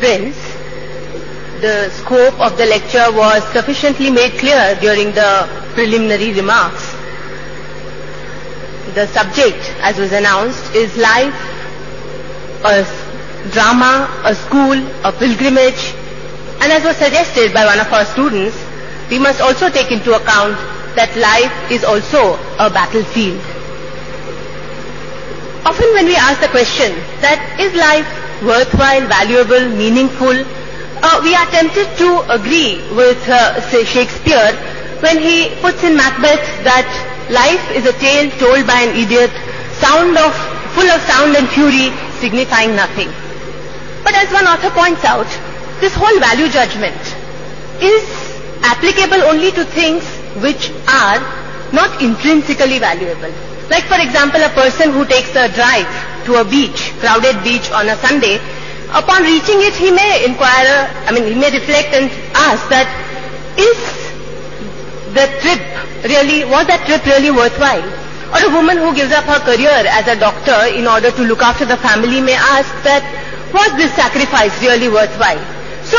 Prince, the scope of the lecture was sufficiently made clear during the preliminary remarks. The subject, as was announced, is life, a drama, a school, a pilgrimage, and as was suggested by one of our students, we must also take into account that life is also a battlefield. Often when we ask the question that is life worthwhile, valuable, meaningful, we are tempted to agree with say Shakespeare when he puts in Macbeth that life is a tale told by an idiot, full of sound and fury, signifying nothing. But as one author points out, this whole value judgment is applicable only to things which are not intrinsically valuable. Like for example, a person who takes a drive to a beach, crowded beach on a Sunday, upon reaching it he may he may reflect and ask that was that trip really worthwhile? Or a woman who gives up her career as a doctor in order to look after the family may ask that was this sacrifice really worthwhile? So,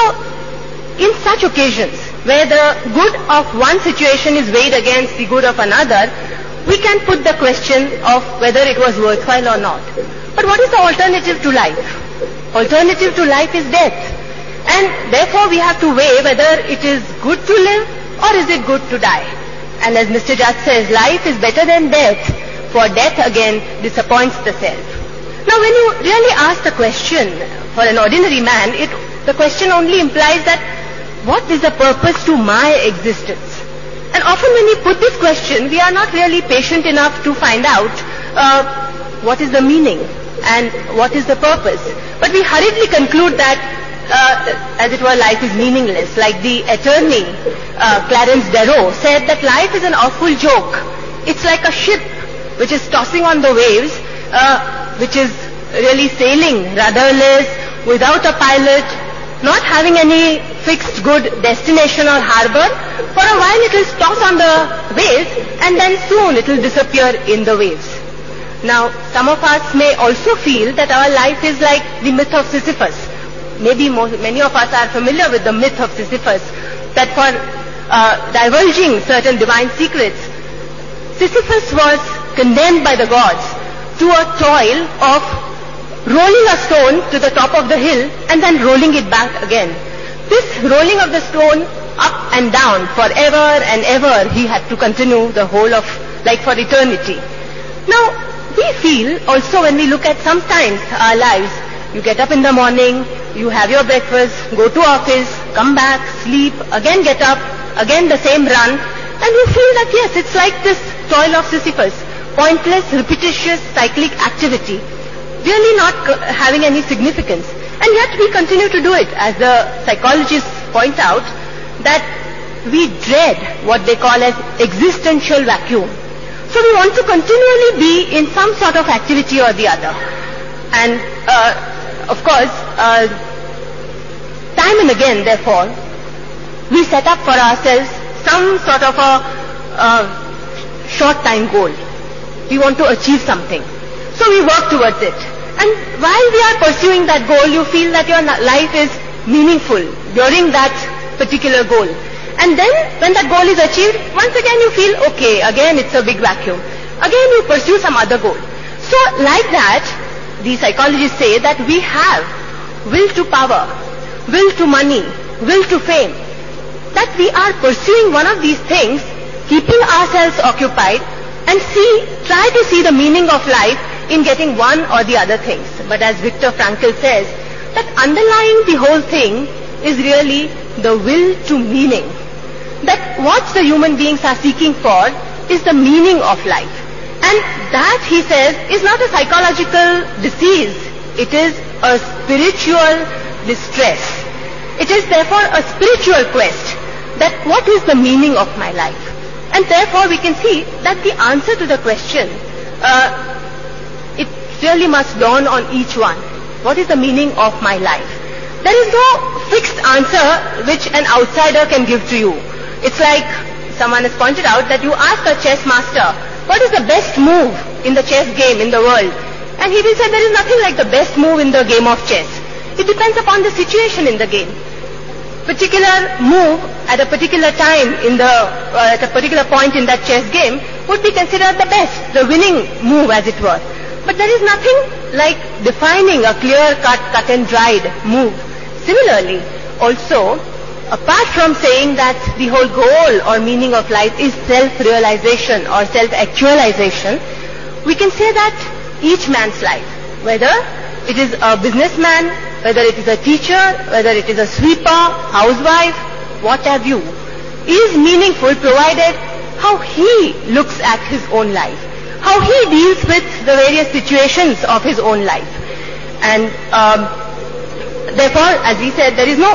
in such occasions where the good of one situation is weighed against the good of another, we can put the question of whether it was worthwhile or not. But what is the alternative to life? Alternative to life is death. And therefore we have to weigh whether it is good to live or is it good to die. And as Mr. Judge says, life is better than death, for death again disappoints the self. Now when you really ask the question, for an ordinary man, the question only implies that what is the purpose to my existence? And often when we put this question, we are not really patient enough to find out what is the meaning and what is the purpose. But we hurriedly conclude that, as it were, life is meaningless. Like the attorney, Clarence Darrow, said that life is an awful joke. It's like a ship which is tossing on the waves, which is really sailing rudderless, without a pilot, not having any fixed good destination or harbor. For a while it will toss on the waves and then soon it will disappear in the waves. Now, some of us may also feel that our life is like the myth of Sisyphus. Maybe many of us are familiar with the myth of Sisyphus, that for divulging certain divine secrets, Sisyphus was condemned by the gods to a toil of rolling a stone to the top of the hill and then rolling it back again. This rolling of the stone up and down forever and ever he had to continue the whole of, like for eternity. Now, we feel also when we look at sometimes our lives, you get up in the morning, you have your breakfast, go to office, come back, sleep, again get up, again the same run, and you feel that yes, it's like this toil of Sisyphus, pointless, repetitious, cyclic activity, really not having any significance. And yet we continue to do it, as the psychologists point out, that we dread what they call as existential vacuum. So we want to continually be in some sort of activity or the other. And of course, time and again, therefore, we set up for ourselves some sort of a short-time goal. We want to achieve something. So we work towards it. And while we are pursuing that goal, you feel that your life is meaningful during that particular goal. And then when that goal is achieved, once again you feel, okay, again it's a big vacuum. Again you pursue some other goal. So like that, the psychologists say that we have will to power, will to money, will to fame. That we are pursuing one of these things, keeping ourselves occupied, and try to see the meaning of life in getting one or the other things. But as Viktor Frankl says, that underlying the whole thing is really the will to meaning. That what the human beings are seeking for is the meaning of life. And that, he says, is not a psychological disease. It is a spiritual distress. It is therefore a spiritual quest, that what is the meaning of my life? And therefore we can see that the answer to the question, it really must dawn on each one. What is the meaning of my life? There is no fixed answer which an outsider can give to you. It's like someone has pointed out that you ask a chess master, what is the best move in the chess game in the world? And he will say there is nothing like the best move in the game of chess. It depends upon the situation in the game. Particular move at a particular time at a particular point in that chess game would be considered the best, the winning move as it were. But there is nothing like defining a clear-cut, cut-and-dried move. Similarly, also, apart from saying that the whole goal or meaning of life is self-realization or self-actualization, we can say that each man's life, whether it is a businessman, whether it is a teacher, whether it is a sweeper, housewife, what have you, is meaningful provided how he looks at his own life, how he deals with the various situations of his own life. And therefore, as we said, there is no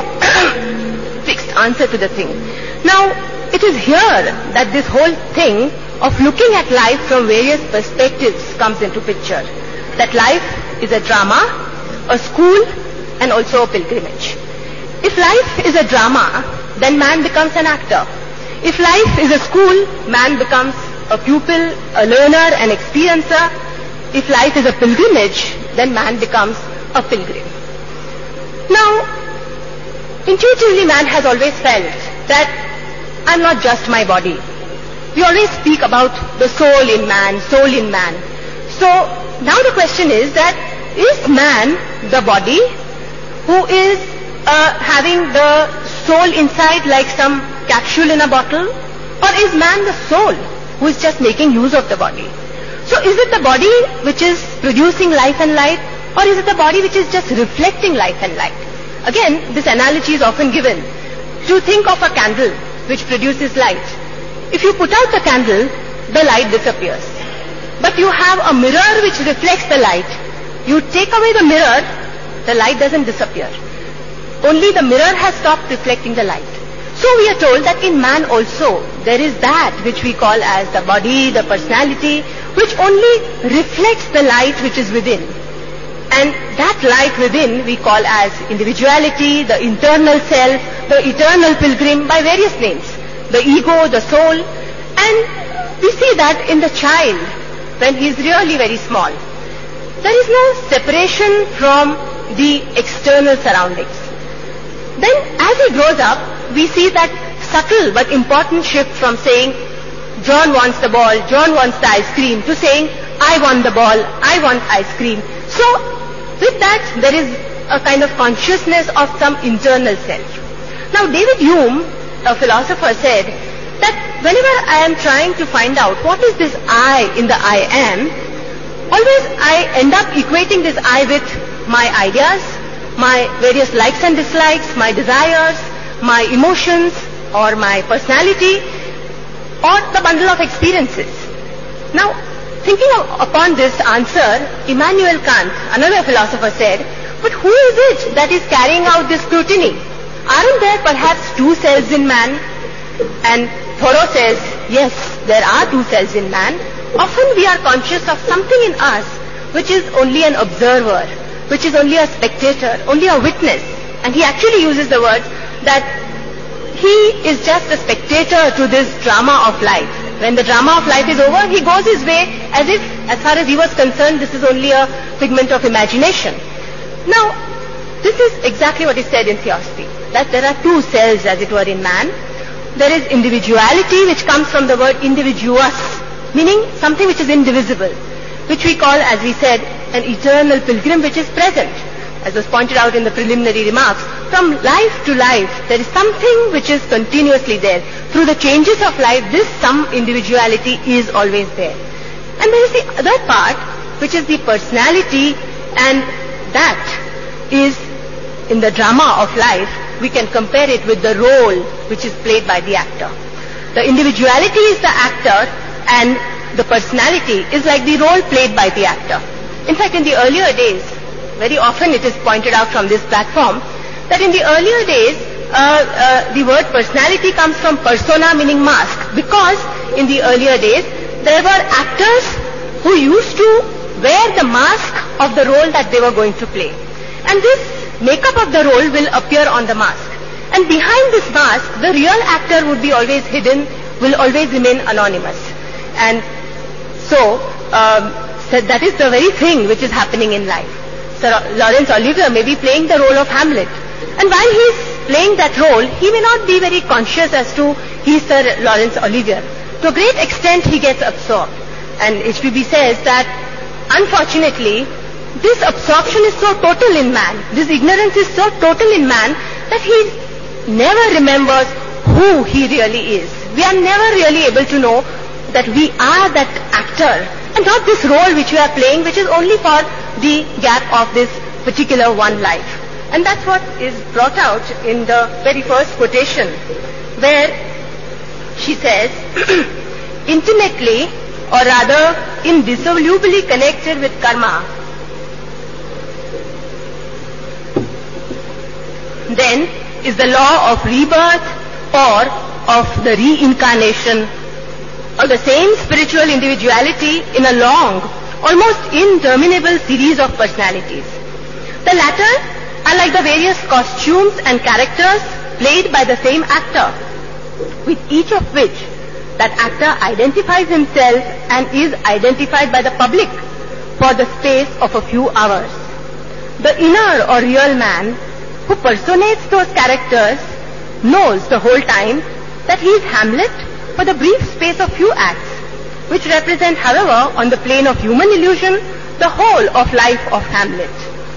fixed answer to the thing. Now, it is here that this whole thing of looking at life from various perspectives comes into picture. That life is a drama, a school, and also a pilgrimage. If life is a drama, then man becomes an actor. If life is a school, man becomes a pupil, a learner, an experiencer. If life is a pilgrimage, then man becomes a pilgrim. Now, intuitively man has always felt that I'm not just my body. We always speak about the soul in man, soul in man. So, now the question is that, is man the body who is having the soul inside like some capsule in a bottle? Or is man the soul who is just making use of the body? So is it the body which is producing life and light, or is it the body which is just reflecting life and light? Again, this analogy is often given. To think of a candle which produces light. If you put out the candle, the light disappears. But you have a mirror which reflects the light. You take away the mirror, the light doesn't disappear. Only the mirror has stopped reflecting the light. So we are told that in man also there is that which we call as the body, the personality, which only reflects the light which is within. And that light within we call as individuality, the internal self, the eternal pilgrim, by various names. The ego, the soul. And we see that in the child when he is really very small. There is no separation from the external surroundings. Then as he grows up, we see that subtle but important shift from saying, John wants the ball, John wants the ice cream, to saying, I want the ball, I want ice cream. So, with that, there is a kind of consciousness of some internal self. Now, David Hume, a philosopher, said that whenever I am trying to find out what is this I in the I am, always I end up equating this I with my ideas, my various likes and dislikes, my desires, my emotions, or my personality, or the bundle of experiences. Now, thinking upon this answer, Immanuel Kant, another philosopher, said, but who is it that is carrying out this scrutiny? Aren't there perhaps two selves in man? And Thoreau says, yes, there are two selves in man. Often we are conscious of something in us which is only an observer, which is only a spectator, only a witness. And he actually uses the words that he is just a spectator to this drama of life. When the drama of life is over, he goes his way as if, as far as he was concerned, this is only a figment of imagination. Now, this is exactly what is said in Theosophy, that there are two selves, as it were, in man. There is individuality, which comes from the word individuous, meaning something which is indivisible, which we call, as we said, an eternal pilgrim which is present. As was pointed out in the preliminary remarks, from life to life, there is something which is continuously there. Through the changes of life, this some individuality is always there. And there is the other part, which is the personality, and that is, in the drama of life, we can compare it with the role which is played by the actor. The individuality is the actor, and the personality is like the role played by the actor. In fact, in the earlier days, very often it is pointed out from this platform, that in the earlier days, the word personality comes from persona, meaning mask, because in the earlier days, there were actors who used to wear the mask of the role that they were going to play. And this makeup of the role will appear on the mask. And behind this mask, the real actor would be always hidden, will always remain anonymous. And so, that is the very thing which is happening in life. Sir Laurence Olivier may be playing the role of Hamlet. And while he is playing that role, he may not be very conscious as to he is Sir Laurence Olivier. To a great extent, he gets absorbed. And HPB says that, unfortunately, this absorption is so total in man, this ignorance is so total in man, that he never remembers who he really is. We are never really able to know that we are that actor and not this role which we are playing, which is only for the gap of this particular one life. And that's what is brought out in the very first quotation, where she says, intimately, or rather indissolubly connected with karma, then is the law of rebirth or of the reincarnation or the same spiritual individuality in a long, almost interminable series of personalities. The latter are like the various costumes and characters played by the same actor, with each of which that actor identifies himself and is identified by the public for the space of a few hours. The inner or real man who personates those characters knows the whole time that he is Hamlet for the brief space of few acts, which represent, however, on the plane of human illusion, the whole of life of Hamlet.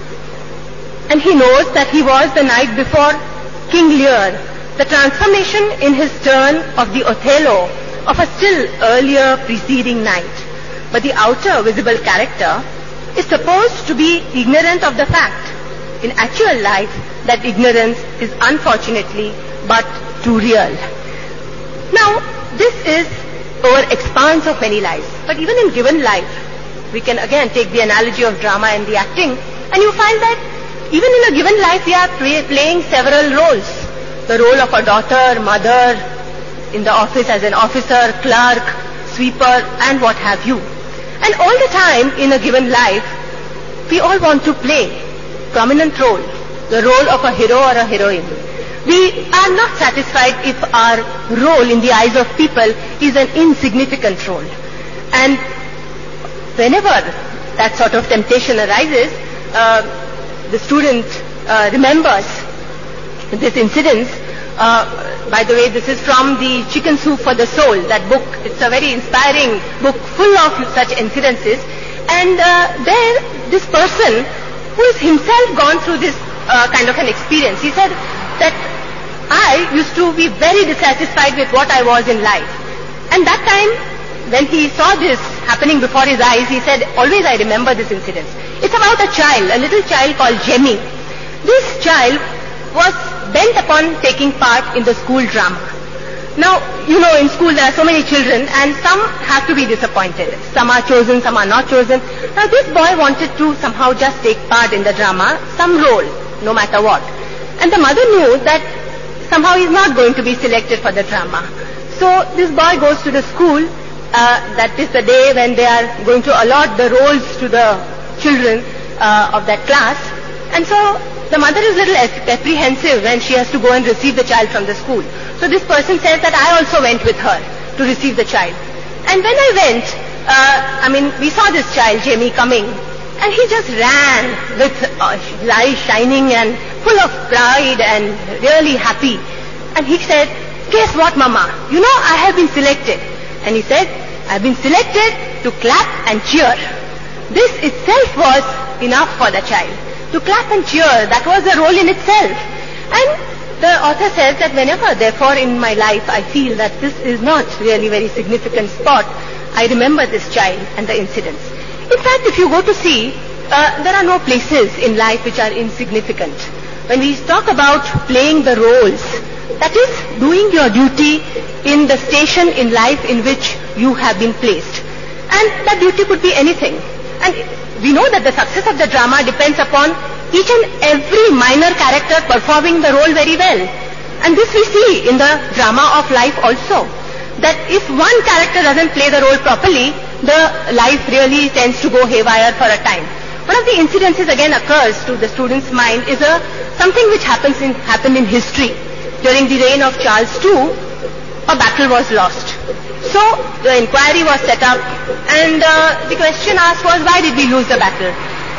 And he knows that he was the night before King Lear, the transformation in his turn of the Othello of a still earlier preceding night. But the outer visible character is supposed to be ignorant of the fact, in actual life, that ignorance is unfortunately but too real. Now, this is over expanse of many lives. But even in given life, we can again take the analogy of drama and the acting, and you find that even in a given life, we are playing several roles. The role of a daughter, mother, in the office as an officer, clerk, sweeper, and what have you. And all the time in a given life, we all want to play prominent role, the role of a hero or a heroine. We are not satisfied if our role in the eyes of people is an insignificant role. And whenever that sort of temptation arises, the student remembers this incident. By the way, this is from the Chicken Soup for the Soul, that book. It's a very inspiring book full of such incidences. And there, this person who has himself gone through this kind of an experience, he said that I used to be very dissatisfied with what I was in life. And that time, when he saw this happening before his eyes, he said, always I remember this incident. It's about a child, a little child called Jemmy. This child was bent upon taking part in the school drama. Now, you know, in school there are so many children, and some have to be disappointed. Some are chosen, some are not chosen. Now, this boy wanted to somehow just take part in the drama, some role, no matter what. And the mother knew that somehow he's not going to be selected for the drama. So this boy goes to the school. That is the day when they are going to allot the roles to the children of that class. And so the mother is a little apprehensive when she has to go and receive the child from the school. So this person says that I also went with her to receive the child. And when I went, we saw this child, Jamie, coming. And he just ran with eyes shining and full of pride and really happy. And he said, guess what, Mama? You know, I have been selected. And he said, I've been selected to clap and cheer. This itself was enough for the child. To clap and cheer, that was a role in itself. And the author says that whenever, therefore, in my life I feel that this is not really very significant spot, I remember this child and the incidents. In fact, if you go to see, there are no places in life which are insignificant. When we talk about playing the roles, that is doing your duty in the station in life in which you have been placed. And that duty could be anything. And we know that the success of the drama depends upon each and every minor character performing the role very well. And this we see in the drama of life also. That if one character doesn't play the role properly, the life really tends to go haywire for a time. One of the incidences again occurs to the student's mind is something which happened in history. During the reign of Charles II, a battle was lost. So the inquiry was set up, and the question asked was, why did we lose the battle?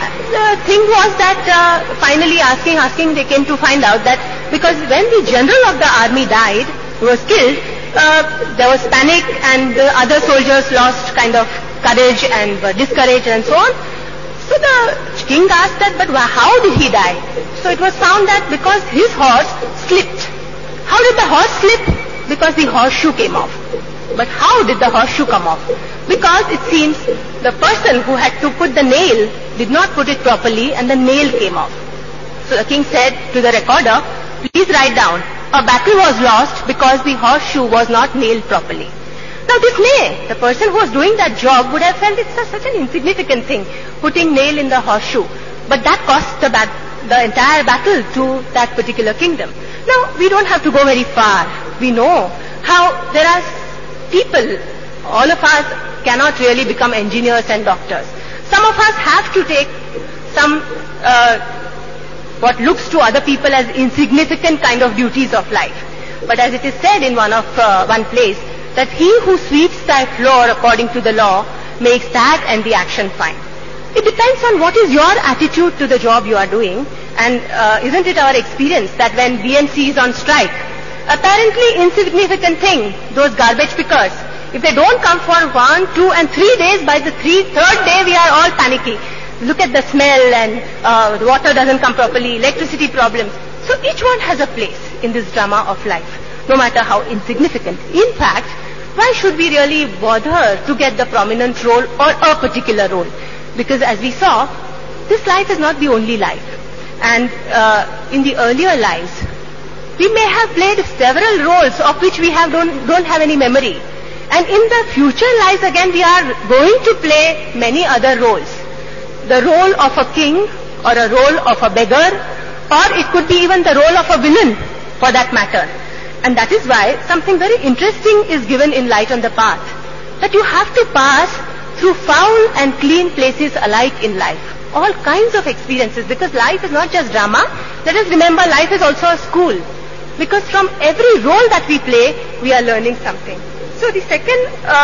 the thing was that finally asking, they came to find out that because when the general of the army died, he was killed, there was panic and the other soldiers lost kind of courage and were discouraged and so on. So the king asked that, but how did he die? So it was found that because his horse slipped. How did the horse slip? Because the horseshoe came off. But how did the horseshoe come off? Because it seems the person who had to put the nail did not put it properly and the nail came off. So the king said to the recorder, please write down, a battle was lost because the horseshoe was not nailed properly. Now this nail, the person who was doing that job would have felt it's such an insignificant thing, putting nail in the horseshoe. But that cost the entire battle to that particular kingdom. Now we don't have to go very far. We know how there are people, all of us cannot really become engineers and doctors. Some of us have to take some what looks to other people as insignificant kind of duties of life. But as it is said in one place, that he who sweeps thy floor according to the law makes that and the action fine. It depends on what is your attitude to the job you are doing, and isn't it our experience that when BMC is on strike, apparently insignificant thing, those garbage pickers, if they don't come for 1, 2 and 3 days, by the third day we are all panicky. Look at the smell and the water doesn't come properly, electricity problems. So each one has a place in this drama of life, no matter how insignificant. In fact, why should we really bother to get the prominent role or a particular role? Because as we saw, this life is not the only life. And in the earlier lives, we may have played several roles of which we don't have any memory. And in the future lives again, we are going to play many other roles. The role of a king or a role of a beggar, or it could be even the role of a villain for that matter. And that is why something very interesting is given in Light on the Path, that you have to pass through foul and clean places alike in life. All kinds of experiences, because life is not just drama. Let us remember, life is also a school. Because from every role that we play, we are learning something. So the second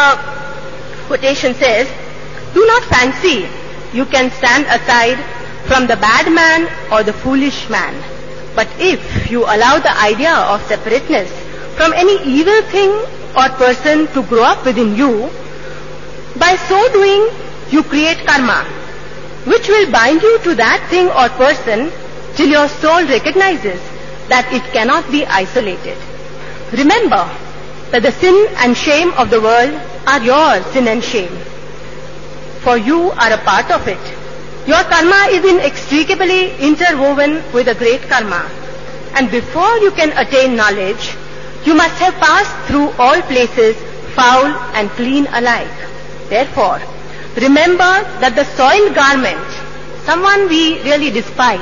quotation says, do not fancy you can stand aside from the bad man or the foolish man. But if you allow the idea of separateness from any evil thing or person to grow up within you, by so doing you create karma, which will bind you to that thing or person till your soul recognizes that it cannot be isolated. Remember that the sin and shame of the world are your sin and shame, for you are a part of it. Your karma is inextricably interwoven with a great karma, and before you can attain knowledge, you must have passed through all places, foul and clean alike. Therefore, remember that the soiled garment, someone we really despise,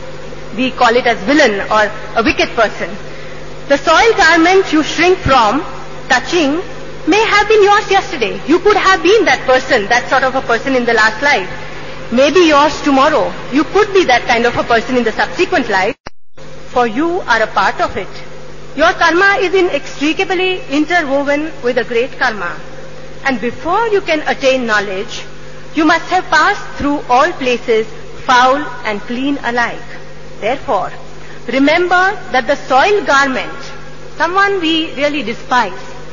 we call it as villain or a wicked person, the soiled garment you shrink from touching may have been yours yesterday. You could have been that person, that sort of a person in the last life. Maybe yours tomorrow. You could be that kind of a person in the subsequent life, for you are a part of it. Your karma is inextricably interwoven with a great karma. And before you can attain knowledge, you must have passed through all places, foul and clean alike. Therefore, remember that the soiled garment, someone we really despise,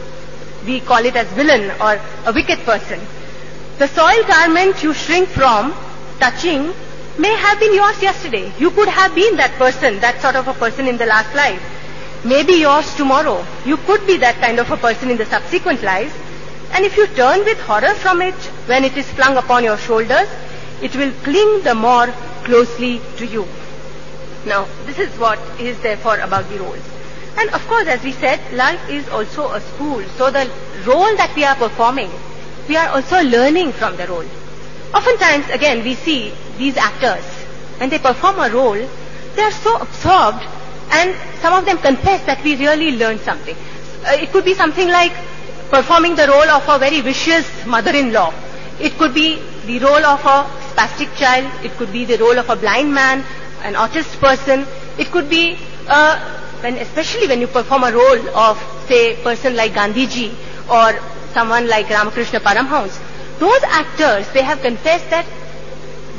we call it as villain or a wicked person, the soiled garment you shrink from touching may have been yours yesterday. You could have been that person, that sort of a person in the last life. Maybe yours tomorrow. You could be that kind of a person in the subsequent lives. And if you turn with horror from it, when it is flung upon your shoulders, it will cling the more closely to you. Now, this is what is therefore about the roles. And of course, as we said, life is also a school. So the role that we are performing, we are also learning from the role. Oftentimes, again, we see these actors, when they perform a role, they are so absorbed, and some of them confess that we really learned something. It could be something like performing the role of a very vicious mother-in-law. It could be the role of a spastic child. It could be the role of a blind man, an autist person. It could be, especially when you perform a role of, say, a person like Gandhiji or someone like Ramakrishna Paramhans. Those actors, they have confessed that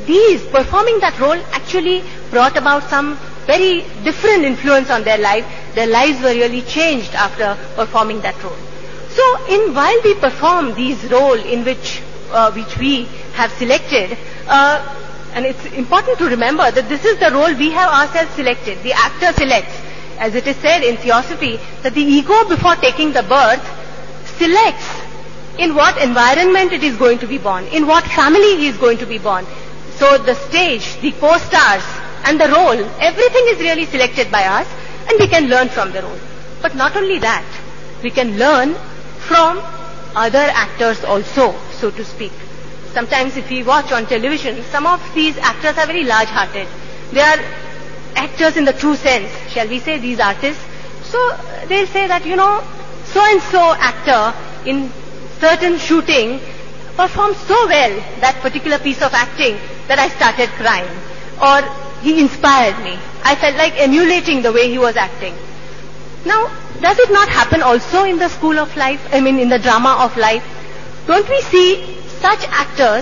performing that role actually brought about some very different influence on their life. Their lives were really changed after performing that role. So while we perform these roles in which we have selected, and it's important to remember that this is the role we have ourselves selected. The actor selects. As it is said in Theosophy, that the ego before taking the birth selects in what environment it is going to be born, in what family he is going to be born. So the stage, the co-stars and the role, everything is really selected by us, and we can learn from the role. But not only that, we can learn from other actors also, so to speak. Sometimes if we watch on television, some of these actors are very large-hearted. They are actors in the true sense, shall we say, these artists. So they'll say that, so-and-so actor in certain shooting performed so well that particular piece of acting that I started crying. Or he inspired me. I felt like emulating the way he was acting. Now, does it not happen also in the school of life? In the drama of life? Don't we see such actors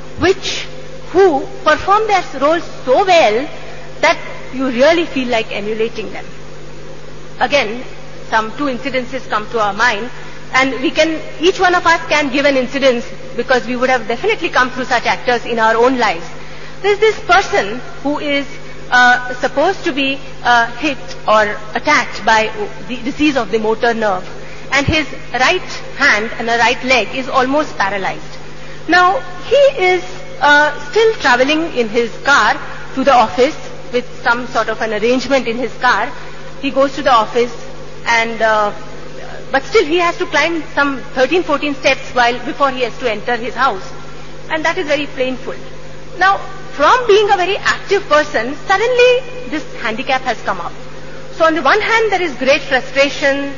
who perform their roles so well that you really feel like emulating them? Again, some two incidences come to our mind, and each one of us can give an incident because we would have definitely come through such actors in our own lives. There's this person who is supposed to be hit or attacked by the disease of the motor nerve, and his right hand and a right leg is almost paralyzed. Now, he is still traveling in his car to the office with some sort of an arrangement in his car. He goes to the office, and but still he has to climb some 13-14 steps before he has to enter his house, and that is very painful. Now, from being a very active person, suddenly this handicap has come up. So on the one hand, there is great frustration,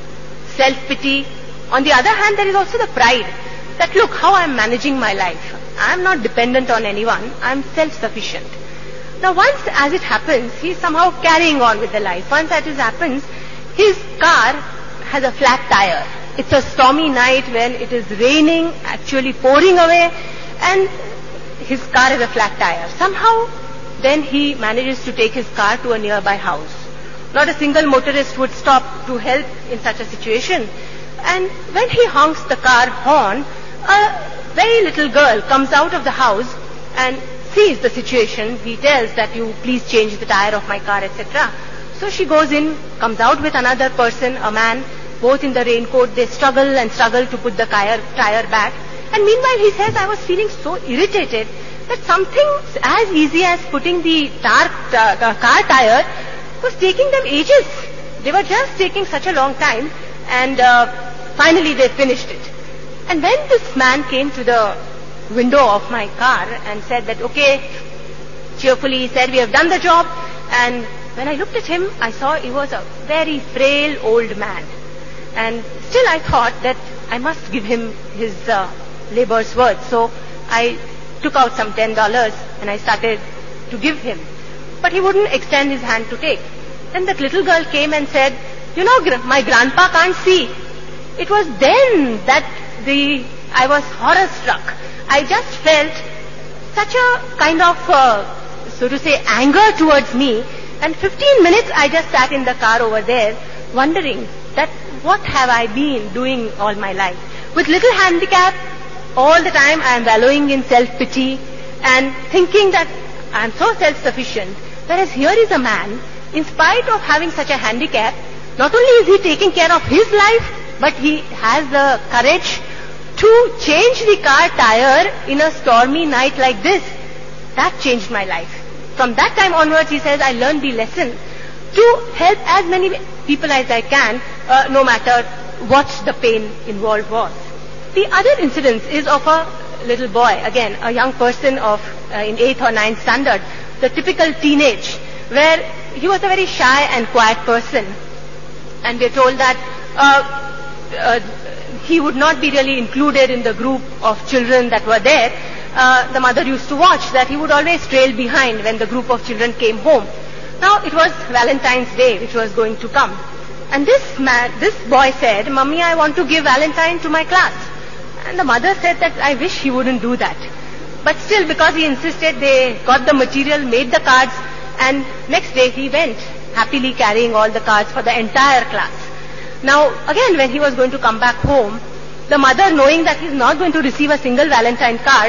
self-pity. On the other hand, there is also the pride that, look, how I am managing my life. I am not dependent on anyone. I am self-sufficient. Now, once as it happens, he is somehow carrying on with the life. Once as it happens, his car has a flat tire. It's a stormy night when it is raining, actually pouring away, and his car has a flat tire. Somehow, then he manages to take his car to a nearby house. Not a single motorist would stop to help in such a situation. And when he honks the car horn, a very little girl comes out of the house and sees the situation. He tells that, you please change the tire of my car, etc. So she goes in, comes out with another person, a man, both in the raincoat. They struggle and struggle to put the tire back. And meanwhile, he says, I was feeling so irritated that something as easy as putting the car tire was taking them ages. They were just taking such a long time, and finally they finished it. And when this man came to the window of my car and said that, okay, cheerfully he said, we have done the job. And when I looked at him, I saw he was a very frail old man. And still I thought that I must give him his labor's worth. So I took out some $10 and I started to give him. But he wouldn't extend his hand to take. Then that little girl came and said, my grandpa can't see. It was then that I was horror struck. I just felt such a kind of, so to say, anger towards me. And 15 minutes I just sat in the car over there wondering that what have I been doing all my life? With little handicap, all the time I am wallowing in self-pity and thinking that I am so self-sufficient. Whereas here is a man, in spite of having such a handicap, not only is he taking care of his life, but he has the courage to change the car tire in a stormy night like this. That changed my life. From that time onwards, he says, I learned the lesson to help as many people as I can, no matter what the pain involved was. The other incident is of a little boy, again, a young person in 8th or 9th standard, the typical teenage, where he was a very shy and quiet person. And we're told that he would not be really included in the group of children that were there. The mother used to watch that he would always trail behind when the group of children came home. Now it was Valentine's Day which was going to come. And this boy said, Mummy, I want to give Valentine to my class. And the mother said that I wish he wouldn't do that. But still, because he insisted, they got the material, made the cards, and next day he went, happily carrying all the cards for the entire class. Now, again, when he was going to come back home, the mother, knowing that he's not going to receive a single Valentine card,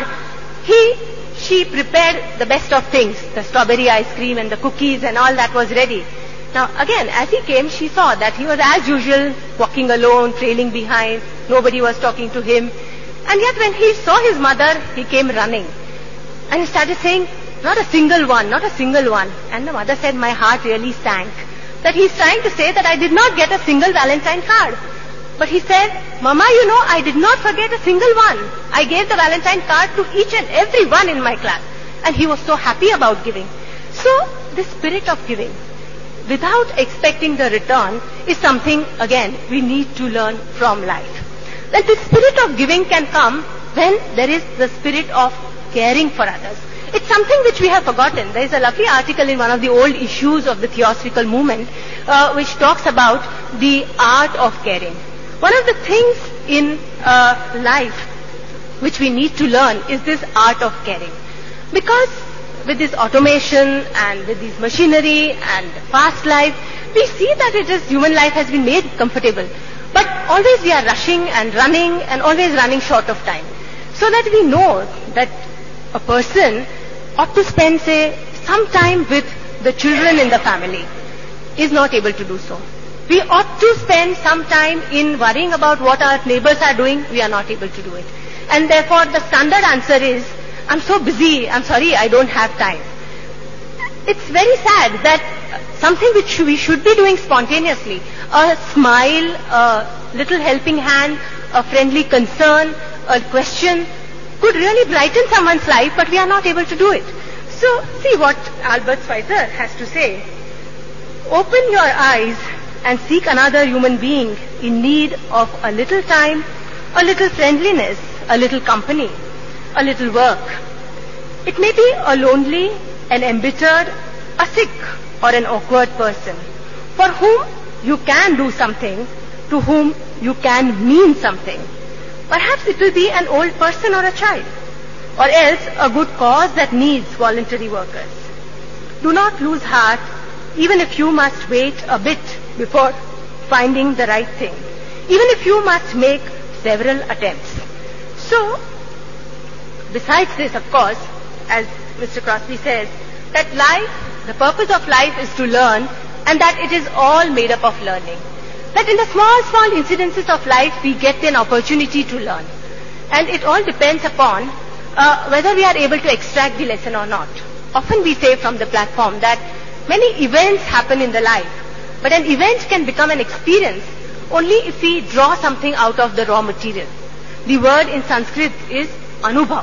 she prepared the best of things, the strawberry ice cream and the cookies and all that was ready. Now, again, as he came, she saw that he was as usual, walking alone, trailing behind, nobody was talking to him. And yet when he saw his mother, he came running. And he started saying, not a single one, not a single one. And the mother said, my heart really sank. That he's trying to say that I did not get a single Valentine card. But he said, Mama, I did not forget a single one. I gave the Valentine card to each and every one in my class. And he was so happy about giving. So, the spirit of giving, without expecting the return, is something, again, we need to learn from life. That the spirit of giving can come when there is the spirit of caring for others. It's something which we have forgotten. There is a lovely article in one of the old issues of the Theosophical Movement which talks about the art of caring. One of the things in life which we need to learn is this art of caring. Because with this automation and with this machinery and fast life, we see that human life has been made comfortable. But always we are rushing and running and always running short of time. So that we know that a person ought to spend, say, some time with the children in the family, is not able to do so. We ought to spend some time in worrying about what our neighbors are doing, we are not able to do it. And therefore the standard answer is, I'm so busy, I'm sorry, I don't have time. It's very sad that something which we should be doing spontaneously, a smile, a little helping hand, a friendly concern, a question, could really brighten someone's life, but we are not able to do it. So, see what Albert Schweitzer has to say. Open your eyes and seek another human being in need of a little time, a little friendliness, a little company, a little work. It may be a lonely, an embittered, a sick, or an awkward person, for whom you can do something, to whom you can mean something. Perhaps it will be an old person or a child, or else a good cause that needs voluntary workers. Do not lose heart, even if you must wait a bit before finding the right thing, even if you must make several attempts. So, besides this, of course, as Mr. Crosby says, that life, the purpose of life is to learn, and that it is all made up of learning. That in the small incidences of life, we get an opportunity to learn. And it all depends upon whether we are able to extract the lesson or not. Often we say from the platform that many events happen in the life, but an event can become an experience only if we draw something out of the raw material. The word in Sanskrit is anubhav.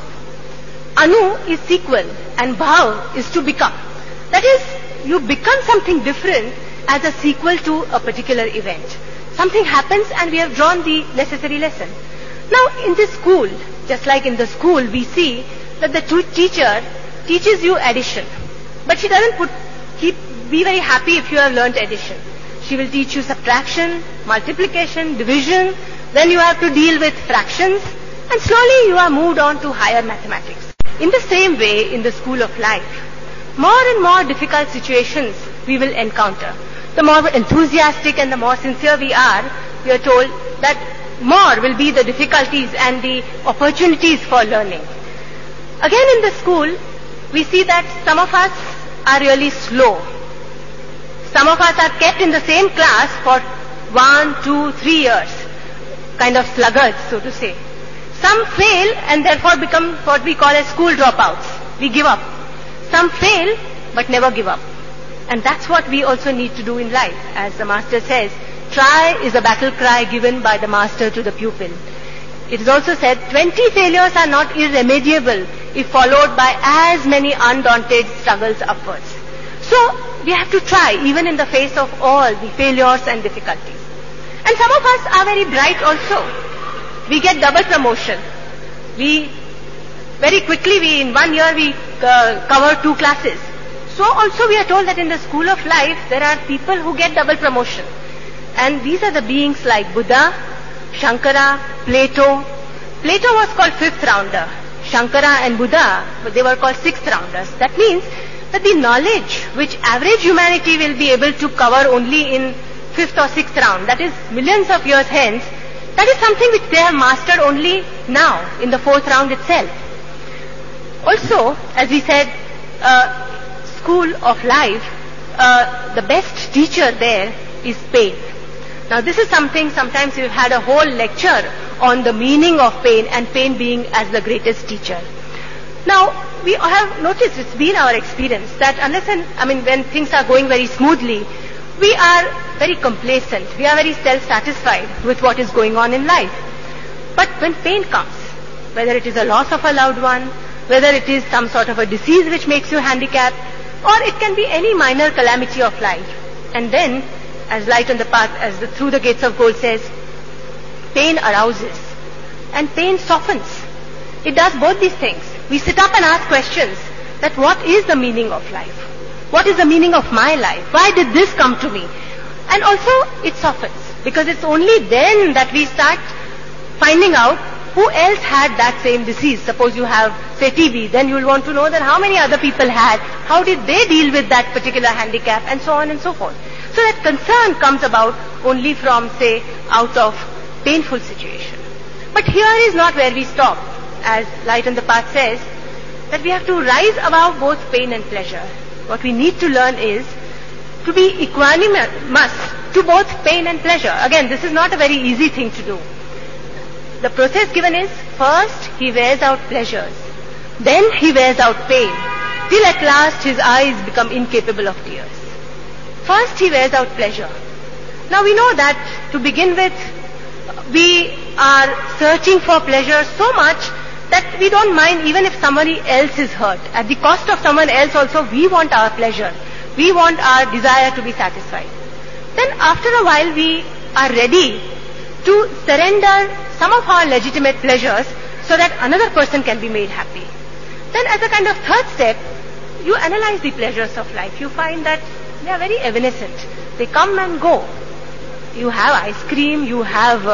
Anu is sequel and bhav is to become. That is, you become something different as a sequel to a particular event. Something happens and we have drawn the necessary lesson. Now in this school, just like in the school, we see that the teacher teaches you addition. But she doesn't be very happy if you have learnt addition. She will teach you subtraction, multiplication, division, then you have to deal with fractions, and slowly you are moved on to higher mathematics. In the same way, in the school of life, more and more difficult situations we will encounter. The more enthusiastic and the more sincere we are told that more will be the difficulties and the opportunities for learning. Again in the school, we see that some of us are really slow. Some of us are kept in the same class for 1, 2, 3 years, kind of sluggards, so to say. Some fail and therefore become what we call as school dropouts. We give up. Some fail but never give up. And that's what we also need to do in life. As the master says, try is a battle cry given by the master to the pupil. It is also said, 20 failures are not irremediable if followed by as many undaunted struggles upwards. So, we have to try even in the face of all the failures and difficulties. And some of us are very bright also. We get double promotion. Very quickly, in 1 year, we cover 2 classes. So also we are told that in the school of life, there are people who get double promotion. And these are the beings like Buddha, Shankara, Plato. Plato was called 5th rounder. Shankara and Buddha, they were called sixth rounders. That means that the knowledge which average humanity will be able to cover only in fifth or sixth round, that is millions of years hence, that is something which they have mastered only now, in the fourth round itself. Also, as we said, school of life, the best teacher there is pain. Now this is something, sometimes we've had a whole lecture on the meaning of pain and pain being as the greatest teacher. Now, we have noticed, it's been our experience, that when things are going very smoothly, we are very complacent, we are very self-satisfied with what is going on in life. But when pain comes, whether it is a loss of a loved one, whether it is some sort of a disease which makes you handicapped, or it can be any minor calamity of life. And then, as Light on the Path, as Through the Gates of Gold says, pain arouses and pain softens. It does both these things. We sit up and ask questions that what is the meaning of life? What is the meaning of my life? Why did this come to me? And also it softens, because it's only then that we start finding out who else had that same disease. Suppose you have, say, TB, then you'll want to know that how many other people had, how did they deal with that particular handicap, and so on and so forth. So that concern comes about only from, say, out of painful situation. But here is not where we stop. As Light on the Path says, that we have to rise above both pain and pleasure. What we need to learn is to be equanimous to both pain and pleasure. Again, this is not a very easy thing to do. The process given is, first he wears out pleasures, then he wears out pain, till at last his eyes become incapable of tears. First he wears out pleasure. Now we know that to begin with, we are searching for pleasure so much that we don't mind even if somebody else is hurt. At the cost of someone else also, we want our pleasure. We want our desire to be satisfied. Then after a while we are ready to surrender some of our legitimate pleasures so that another person can be made happy. Then as a kind of third step, you analyze the pleasures of life. You find that they are very evanescent. They come and go. You have ice cream, you have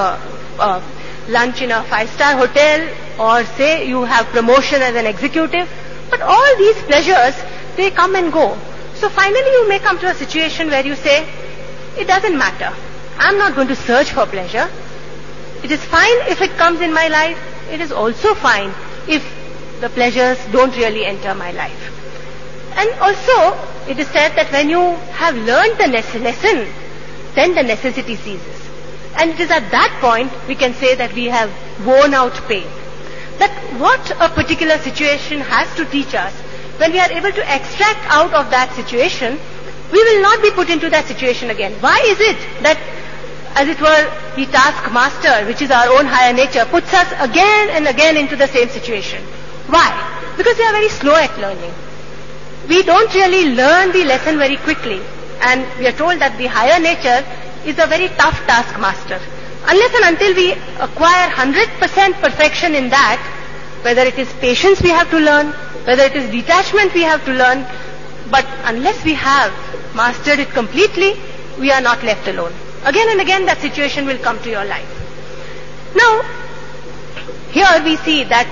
lunch in a 5-star hotel, or say you have promotion as an executive. But all these pleasures, they come and go. So finally you may come to a situation where you say, it doesn't matter. I'm not going to search for pleasure. It is fine if it comes in my life. It is also fine if the pleasures don't really enter my life. And also, it is said that when you have learned the lesson, then the necessity ceases. And it is at that point we can say that we have worn out pain. That what a particular situation has to teach us, when we are able to extract out of that situation, we will not be put into that situation again. Why is it that, as it were, the taskmaster, which is our own higher nature, puts us again and again into the same situation? Why? Because we are very slow at learning. We don't really learn the lesson very quickly. And we are told that the higher nature is a very tough taskmaster. Unless and until we acquire 100% perfection in that, whether it is patience we have to learn, whether it is detachment we have to learn, but unless we have mastered it completely, we are not left alone. Again and again that situation will come to your life. Now, here we see that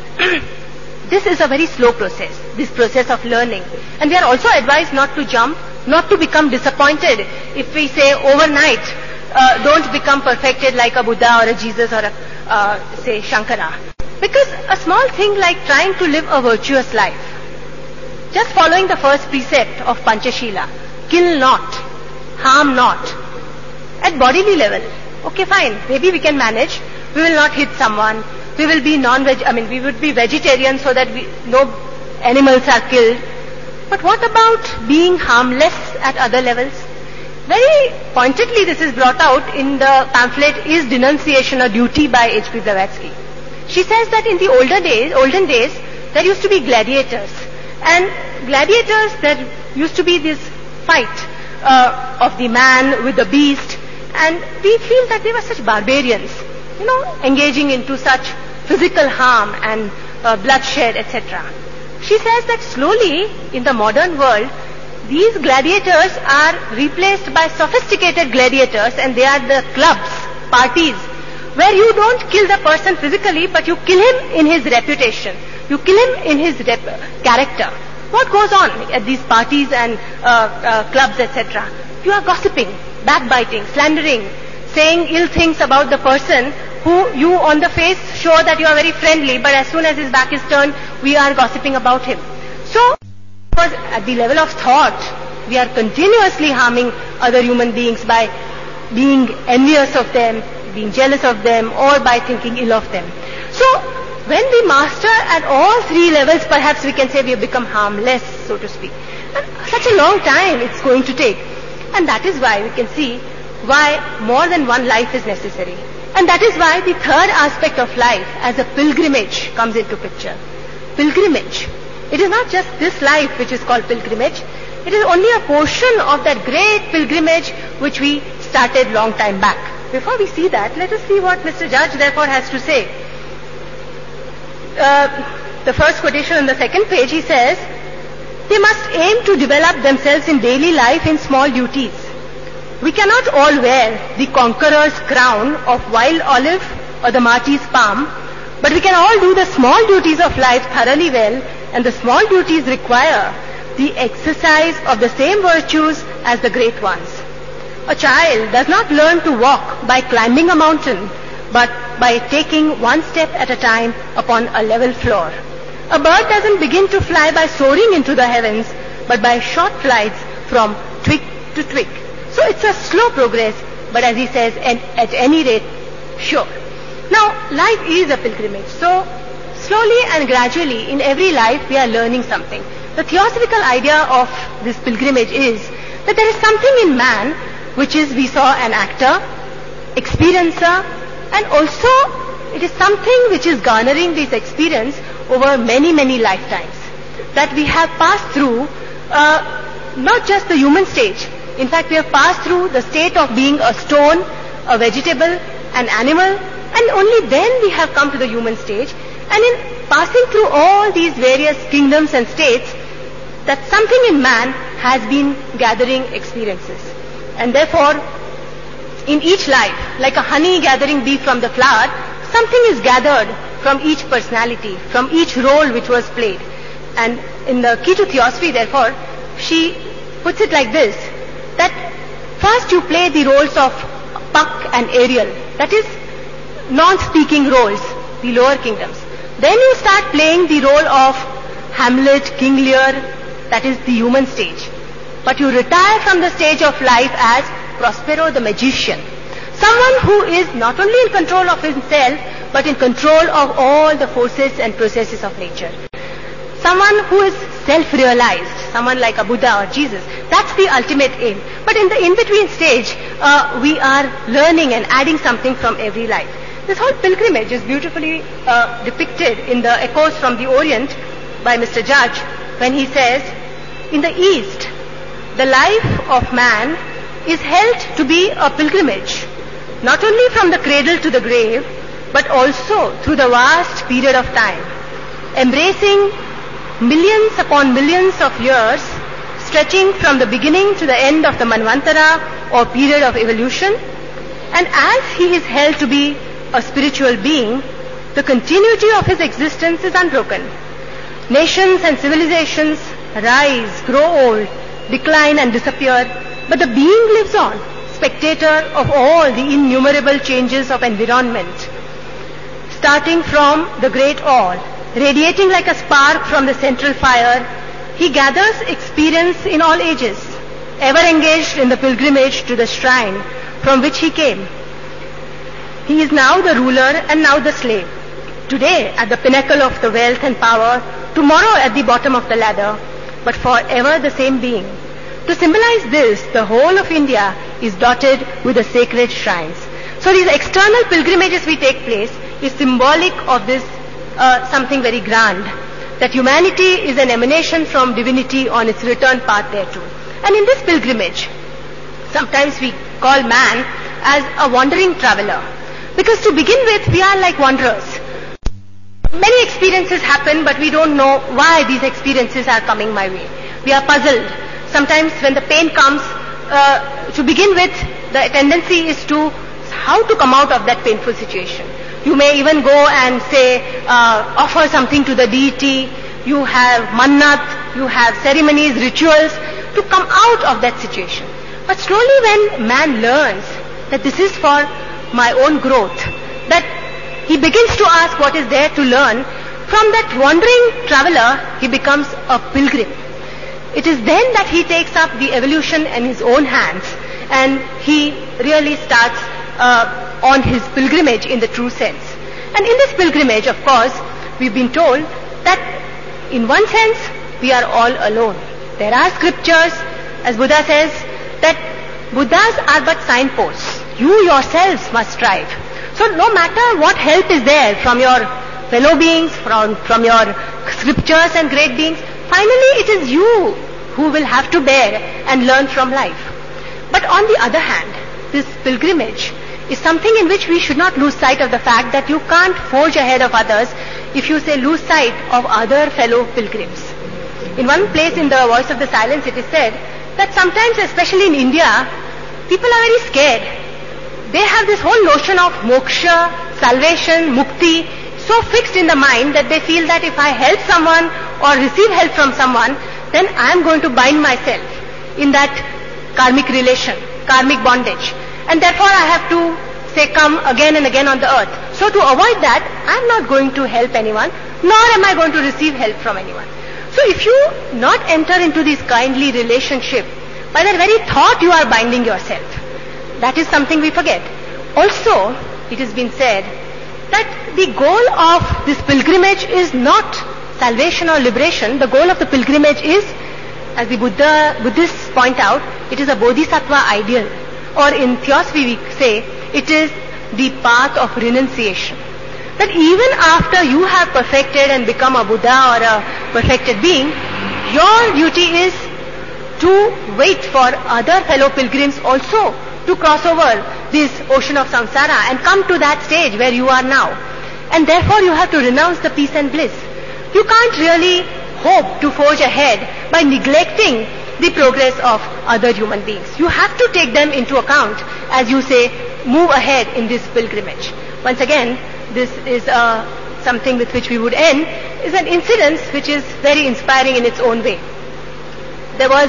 this is a very slow process, this process of learning. And we are also advised not to jump, not to become disappointed if we say overnight, don't become perfected like a Buddha or a Jesus or a, say, Shankara. Because a small thing like trying to live a virtuous life, just following the first precept of Panchashila, kill not, harm not, at bodily level, okay fine, maybe we can manage, we will not hit someone, we will be we would be vegetarian so that no animals are killed. But what about being harmless at other levels? Very pointedly this is brought out in the pamphlet Is Denunciation a Duty by H.P. Blavatsky. She says that in the olden days, there used to be gladiators. And gladiators, there used to be this fight of the man with the beast. And we feel that they were such barbarians, engaging into such physical harm and bloodshed, etc. She says that slowly, in the modern world, these gladiators are replaced by sophisticated gladiators, and they are the clubs, parties, where you don't kill the person physically, but you kill him in his reputation. You kill him in his character. What goes on at these parties and clubs, etc.? You are gossiping, backbiting, slandering, saying ill things about the person who you on the face show that you are very friendly, but as soon as his back is turned, we are gossiping about him. So, because at the level of thought, we are continuously harming other human beings by being envious of them, being jealous of them, or by thinking ill of them. So, when we master at all three levels, perhaps we can say we have become harmless, so to speak. And such a long time it's going to take. And that is why we can see why more than one life is necessary. And that is why the third aspect of life as a pilgrimage comes into picture. Pilgrimage. It is not just this life which is called pilgrimage. It is only a portion of that great pilgrimage which we started long time back. Before we see that, let us see what Mr. Judge therefore has to say. The first quotation on the second page, he says, they must aim to develop themselves in daily life in small duties. We cannot all wear the conqueror's crown of wild olive or the marty's palm, but we can all do the small duties of life thoroughly well, and the small duties require the exercise of the same virtues as the great ones. A child does not learn to walk by climbing a mountain, but by taking one step at a time upon a level floor. A bird doesn't begin to fly by soaring into the heavens, but by short flights from twig to twig. So it's a slow progress, but as he says, at any rate, sure. Now, life is a pilgrimage. So, slowly and gradually, in every life, we are learning something. The theosophical idea of this pilgrimage is that there is something in man, which is, we saw, an actor, experiencer, and also it is something which is garnering this experience over many, many lifetimes. That we have passed through, not just the human stage. In fact, we have passed through the state of being a stone, a vegetable, an animal, and only then we have come to the human stage. And in passing through all these various kingdoms and states, that something in man has been gathering experiences. And therefore, in each life, like a honey gathering bee from the flower, something is gathered from each personality, from each role which was played. And in the Key to Theosophy, therefore, she puts it like this, that first you play the roles of Puck and Ariel, that is non-speaking roles, the lower kingdoms. Then you start playing the role of Hamlet, King Lear, that is the human stage. But you retire from the stage of life as Prospero the magician, someone who is not only in control of himself, but in control of all the forces and processes of nature. Someone who is self-realized, someone like a Buddha or Jesus. That's the ultimate aim. But in the in-between stage, we are learning and adding something from every life. This whole pilgrimage is beautifully depicted in the Echoes from the Orient by Mr. Judge, when he says, in the East, the life of man is held to be a pilgrimage, not only from the cradle to the grave, but also through the vast period of time, embracing millions upon millions of years, stretching from the beginning to the end of the Manvantara or period of evolution. And as he is held to be a spiritual being, the continuity of his existence is unbroken. Nations and civilizations rise, grow old, decline and disappear, but the being lives on, spectator of all the innumerable changes of environment. Starting from the great all, radiating like a spark from the central fire, he gathers experience in all ages, ever engaged in the pilgrimage to the shrine from which he came. He is now the ruler and now the slave. Today at the pinnacle of the wealth and power, tomorrow at the bottom of the ladder, but forever the same being. To symbolize this, the whole of India is dotted with the sacred shrines. So these external pilgrimages we take place is symbolic of this something very grand, that humanity is an emanation from divinity on its return path thereto. And in this pilgrimage, sometimes we call man as a wandering traveler, because to begin with we are like wanderers. Many experiences happen, but we don't know why these experiences are coming my way. We are puzzled. Sometimes when the pain comes, to begin with, the tendency is to how to come out of that painful situation. You may even go and say, offer something to the deity. You have mannat, you have ceremonies, rituals to come out of that situation. But slowly when man learns that this is for my own growth, that he begins to ask what is there to learn, from that wandering traveler, he becomes a pilgrim. It is then that he takes up the evolution in his own hands and he really starts on his pilgrimage in the true sense. And in this pilgrimage, of course, we've been told that in one sense, we are all alone. There are scriptures, as Buddha says, that Buddhas are but signposts. You yourselves must strive. So no matter what help is there from your fellow beings, from your scriptures and great beings, finally it is you who will have to bear and learn from life. But on the other hand, this pilgrimage is something in which we should not lose sight of the fact that you can't forge ahead of others if you say lose sight of other fellow pilgrims. In one place in the Voice of the Silence it is said that sometimes, especially in India, people are very scared. They have this whole notion of moksha, salvation, mukti, so fixed in the mind that they feel that if I help someone or receive help from someone, then I am going to bind myself in that karmic relation, karmic bondage. And therefore I have to say come again and again on the earth. So to avoid that, I am not going to help anyone, nor am I going to receive help from anyone. So if you not enter into this kindly relationship, by that very thought you are binding yourself. That is something we forget. Also, it has been said that the goal of this pilgrimage is not salvation or liberation. The goal of the pilgrimage is, as the Buddhists point out, it is a bodhisattva ideal. Or in theosophy we say, it is the path of renunciation. That even after you have perfected and become a Buddha or a perfected being, your duty is to wait for other fellow pilgrims also to cross over this ocean of samsara and come to that stage where you are now. And therefore you have to renounce the peace and bliss. You can't really hope to forge ahead by neglecting the progress of other human beings. You have to take them into account as you say, move ahead in this pilgrimage. Once again, this is something with which we would end, is an incident which is very inspiring in its own way. There was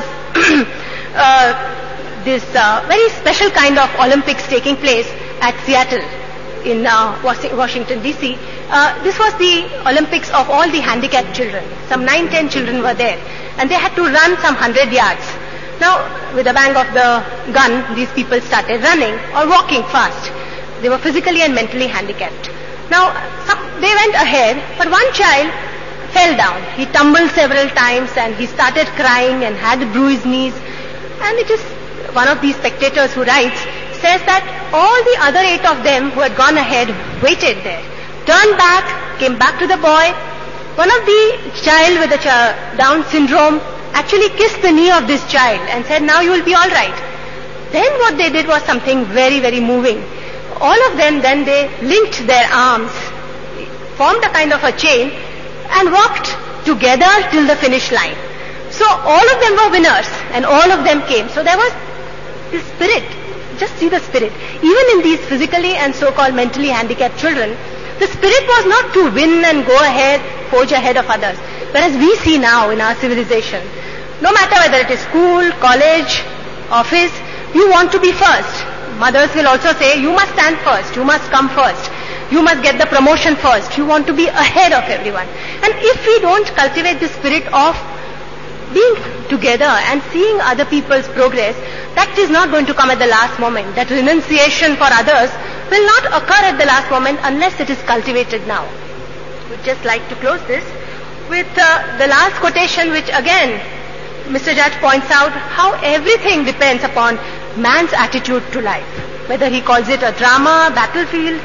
this very special kind of Olympics taking place at Seattle in Washington DC. This was the Olympics of all the handicapped children. Some 9-10 children were there and they had to run some 100 yards. Now with the bang of the gun, these people started running or walking fast. They were physically and mentally handicapped. Now they went ahead, but one child fell down. He tumbled several times and he started crying and had bruised knees. And it is one of these spectators who writes, says that all the other 8 of them who had gone ahead waited there, turned back, came back to the boy. One of the child with the Down syndrome actually kissed the knee of this child and said, now you will be all right. Then what they did was something very, very moving. All of them then they linked their arms, formed a kind of a chain and walked together till the finish line. So all of them were winners and all of them came. So there was this spirit. Just see the spirit. Even in these physically and so-called mentally handicapped children, the spirit was not to win and go ahead, forge ahead of others. Whereas we see now in our civilization, no matter whether it is school, college, office, you want to be first. Mothers will also say, you must stand first, you must come first, you must get the promotion first, you want to be ahead of everyone. And if we don't cultivate the spirit of being together and seeing other people's progress, that is not going to come at the last moment. That renunciation for others will not occur at the last moment unless it is cultivated now. I would just like to close this with the last quotation, which again Mr. Judge points out how everything depends upon man's attitude to life, whether he calls it a drama, battlefield,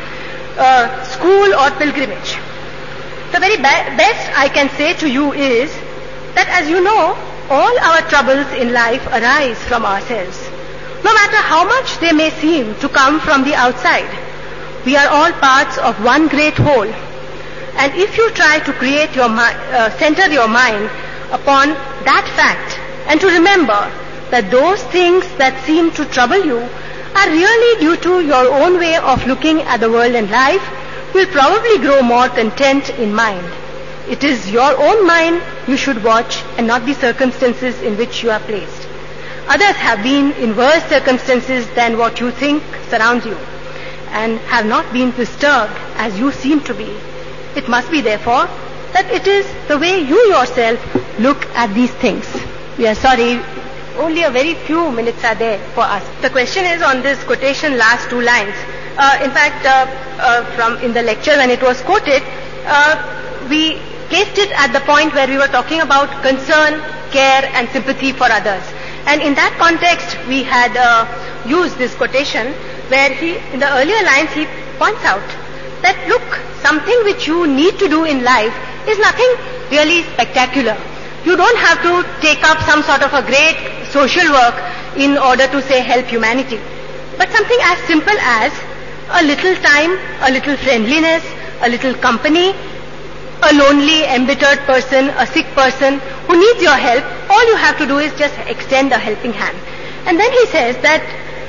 school or pilgrimage. The very best I can say to you is that, as you know, all our troubles in life arise from ourselves. No matter how much they may seem to come from the outside, we are all parts of one great whole. And if you try to create your center your mind upon that fact and to remember that those things that seem to trouble you are really due to your own way of looking at the world and life, you will probably grow more content in mind. It is your own mind you should watch and not the circumstances in which you are placed. Others have been in worse circumstances than what you think surrounds you and have not been disturbed as you seem to be. It must be therefore that it is the way you yourself look at these things. We are sorry, only a very few minutes are there for us. The question is on this quotation, last two lines. In fact, from in the lecture when it was quoted, we placed it at the point where we were talking about concern, care and sympathy for others. And in that context, we had used this quotation where in the earlier lines, he points out that, look, something which you need to do in life is nothing really spectacular. You don't have to take up some sort of a great social work in order to, say, help humanity. But something as simple as a little time, a little friendliness, a little company, a lonely, embittered person, a sick person who needs your help, all you have to do is just extend a helping hand. And then he says that,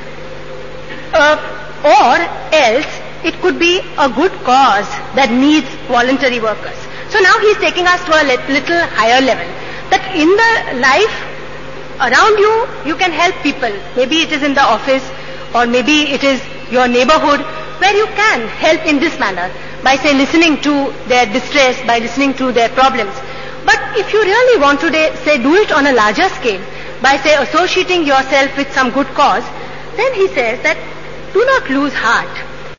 or else it could be a good cause that needs voluntary workers. So now he's taking us to a little higher level. That in the life around you, you can help people. Maybe it is in the office or maybe it is your neighborhood where you can help in this manner by, say, listening to their distress, by listening to their problems. But if you really want to, say, do it on a larger scale, by, say, associating yourself with some good cause, then he says that do not lose heart.